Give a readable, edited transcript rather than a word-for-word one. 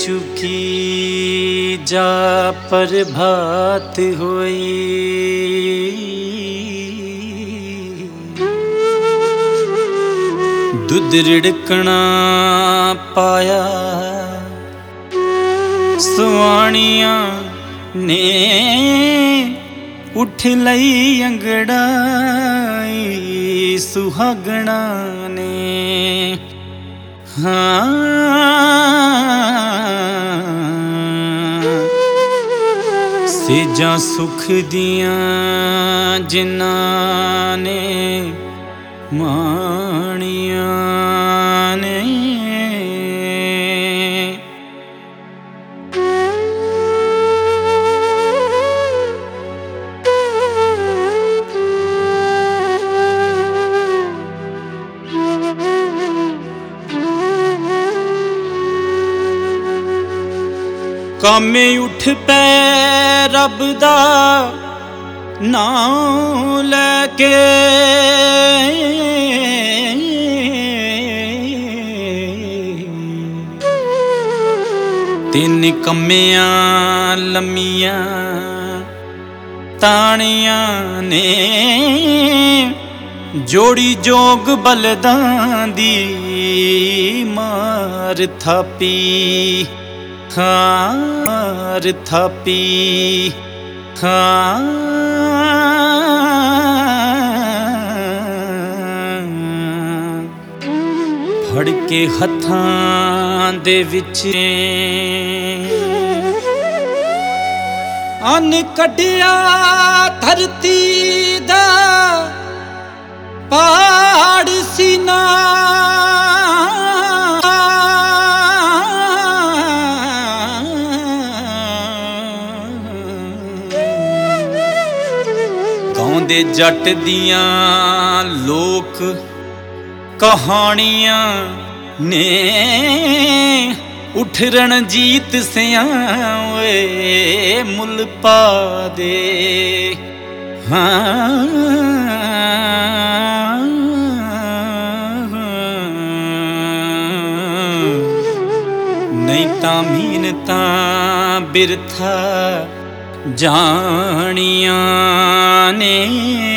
चुकी जा प्रभात होई। दुध रिड़कना पाया सुआणिया ने उठ लई अंगड़ाई सुहागणा ने। सेजा सुख दियां जिन्हां ने माणिया ने। कामे उठ पै रब दा नाम लैके। तिन कम्मियां लम्मियां ताणियां ने जोड़ी जोग बलदां दी मार थापी। मार थापी फड़ के हत्थां दे विच अन्न कढिया धरती दा पहाड़ सीना। गाउंदे जट दियां लोक कहानियां ने उठ रणजीत सियां वे मुल पा दे। नहीं तां मीनतां बिरथा जानिया ने।